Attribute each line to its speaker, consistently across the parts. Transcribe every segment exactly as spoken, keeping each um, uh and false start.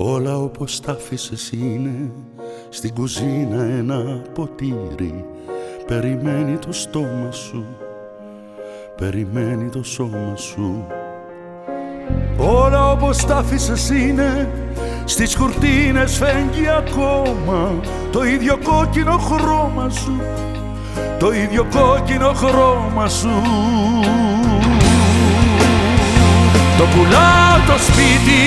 Speaker 1: Όλα όπως τα άφησες είναι, στην κουζίνα ένα ποτήρι. Περιμένει το στόμα σου, περιμένει το σώμα σου. Όλα όπως τα άφησες είναι, στις κουρτίνες φέγγει ακόμα το ίδιο κόκκινο χρώμα σου, το ίδιο κόκκινο χρώμα σου. Το πουλάω το σπίτι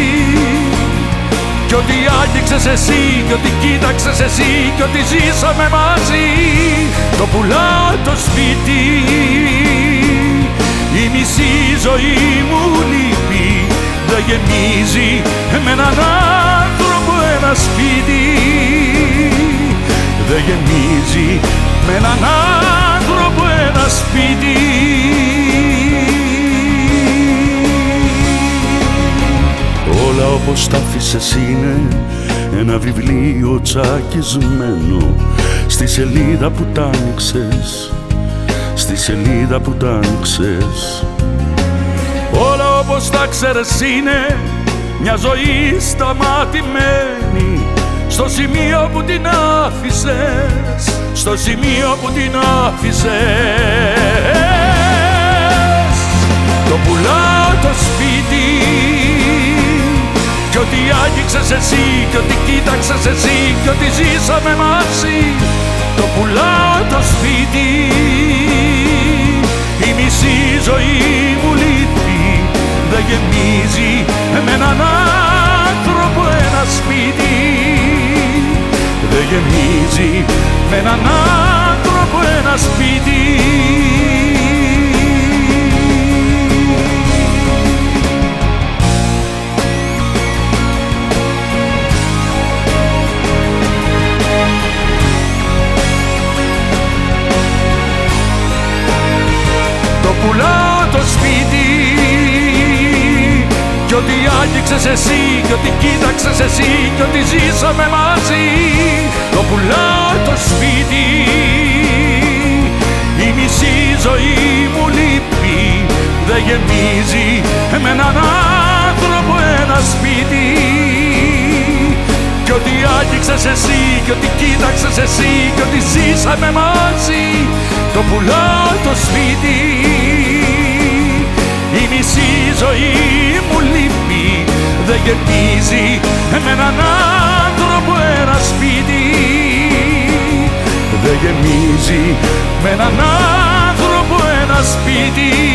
Speaker 1: κι ό,τι άγγιξες εσύ, κι ό,τι κοίταξες εσύ, κι ό,τι ζήσαμε μαζί. Το πουλάω το σπίτι, η μισή ζωή μου λείπει. Δεν γεμίζει με έναν άνθρωπο ένα σπίτι. Δεν γεμίζει με έναν άνθρωπο ένα σπίτι. Όλα όπως τα άφησες είναι ένα βιβλίο τσακισμένο στη σελίδα που τ' άνοιξες, στη σελίδα που τ' άνοιξες. Όλα όπως τα ξέρες είναι μια ζωή σταματημένη στο σημείο που την άφησες, στο σημείο που την άφησες. Το πουλάω το σπίτι κι ό,τι άγγιξες εσύ, κι ό,τι κοίταξες εσύ, κι ό,τι ζήσαμε μαζί. Το πουλάω το σπίτι, η μισή ζωή μου λείπει. Δεν γεμίζει με έναν άνθρωπο ένα σπίτι. Δεν γεμίζει με έναν άνθρωπο ένα σπίτι. Πουλάω το σπίτι κι ό,τι άγγιξες εσύ, κι ό,τι κοίταξες εσύ, κι ό,τι ζήσαμε μαζί. Το πουλάω το σπίτι, η μισή ζωή μου λείπει. Δεν γεμίζει με έναν άνθρωπο ένα σπίτι. Κι ό,τι άγγιξες εσύ, κι ό,τι κοίταξες εσύ, κι ό,τι ζήσαμε μαζί. Το πουλάω το σπίτι, η μισή ζωή μου λείπει. Δεν γεμίζει με έναν άνθρωπο ένα σπίτι. Δεν γεμίζει με έναν άνθρωπο ένα σπίτι.